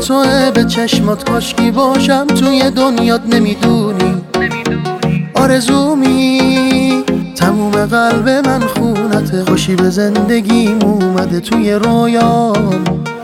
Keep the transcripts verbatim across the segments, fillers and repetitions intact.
توه، به چشمات کاشکی باشم توی دنیات نمیدونی آرزومی تموم قلب من خونته، خوشی به زندگیم اومده توی رویام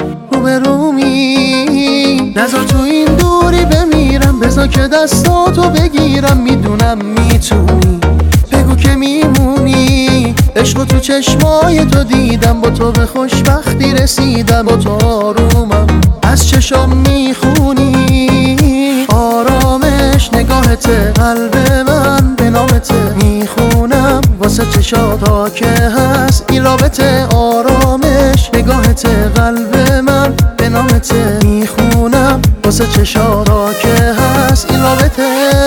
روبرومی. نذار تو این دوری بمیرم، بذار که دستاتو بگیرم، میدونم میتونی بگو که میمونی. عشق تو چشمای تو دیدم، با تو به خوشبختی رسیدم، با تو آرومم از چشام میخونی. آرامش نگاهت قلب من به نامت میخونم، واسه چشاتا که هست این رابطه. آرامش نگاهت قلب من به نامت میخونم، واسه چشاتا که هست این رابطه.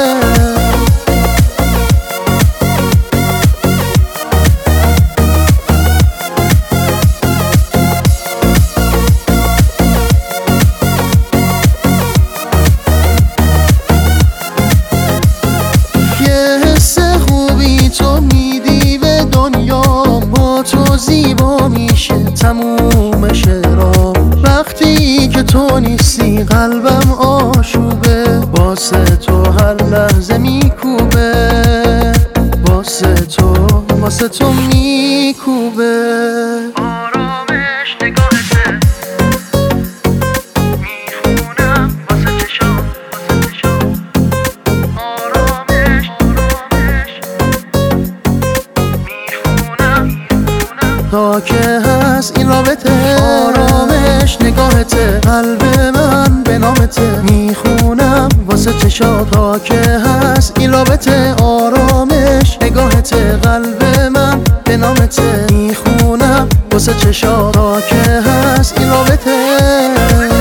تو میدی به دنیا، با تو زیبا میشه تموم شعرام. وقتی که تو نیستی قلبم آشوبه، واسه تو هر لحظه میکوبه، واسه تو واسه تو میکوبه. آرامش نگاهته میخونم، واسه چشام واسه چشام. آرامش تا که هست این رابطه. آرامش نگاهت قلب من به نامت میخونم، واسه چشات تا که هست این رابطه. آرامش نگاهت قلب من به نامت میخونم، واسه چشات تا که هست این رابطه.